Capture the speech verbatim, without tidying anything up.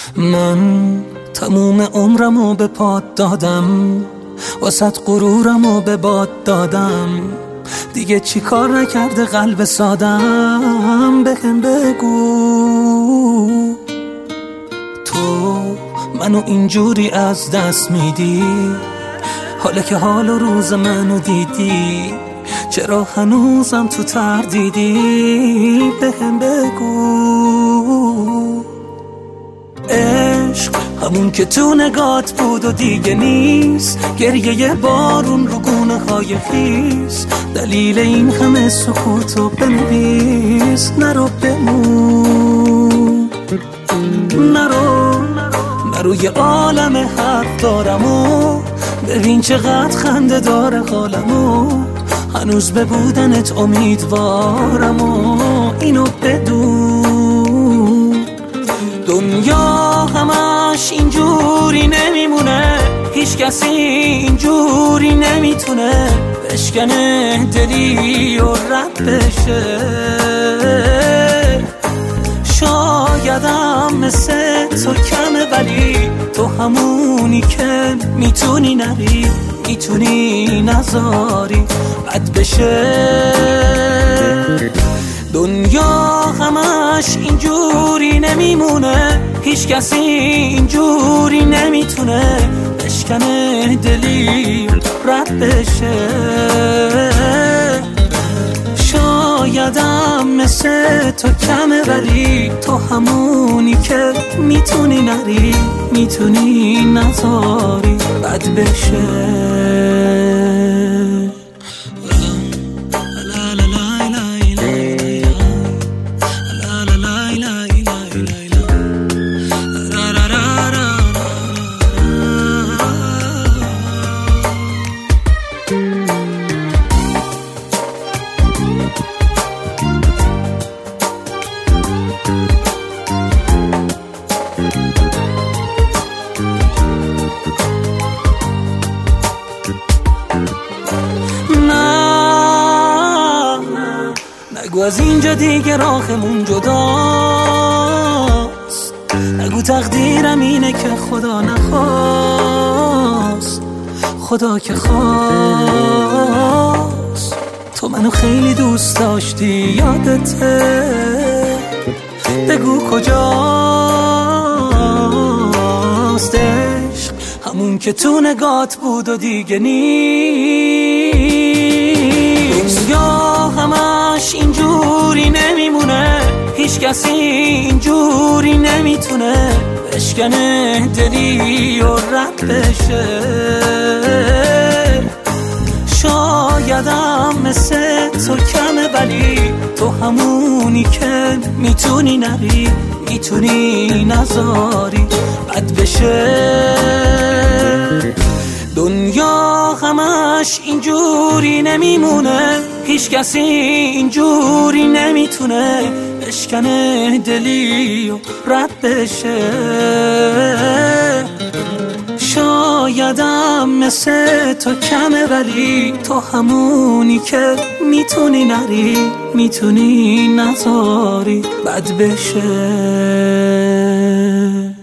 من تموم عمرمو به پات دادم، واسط غرورمو به باد دادم. دیگه چی کار نکرده قلب سادم؟ بهم بگو تو منو اینجوری از دست میدی، حالا که حال و روز منو دیدی، چرا هنوزم تو تردیدی؟ بهم بگو عشق همون که تو نگات بود و دیگه نیست، گریه بارون رو گونه های خیس، دلیل این همه سکوتو بنویس. نرو بمون، نرو نرو یه عالم حرف دارم و ببین چقدر خنده داره حالمو، هنوز به بودنت امیدوارم و اینو بدون. دنیا همش اینجوری نمیمونه، هیچ کسی اینجوری نمیتونه بشکنه دلی و رد بشه. شایدم مثل تو کمه، ولی تو همونی که میتونی نری، میتونی نذاری بد بشه. دنیا همش اینجوری نمیمونه، هیچ کسی اینجوری نمیتونه بشکنه دلی رد بشه. شایدم مثل تو کمه، ولی تو همونی که میتونی نری، میتونی نذاری بد بشه. نگو از اینجا دیگه راهمون جداست، نگو تقدیرم اینه که خدا نخواست، خدا که خواست. تو منو خیلی دوست داشتی یادته، بگو کجاست عشق همون که تو نگات بود و دیگه نیست. یا همش اینجوری نمیمونه، هیچ کسی اینجوری نمیتونه بشکنه دلی و رد بشه. شایدم مثل تو کمه، ولی تو همونی که میتونی نری، میتونی نذاری بد بشه. دنیا همش اینجوری نمیمونه، هیچ کسی اینجوری نمیتونه بشکنه دلی و رد بشه. شایدم مثل تو کمه، ولی تو همونی که میتونی نری، میتونی نذاری بد بشه.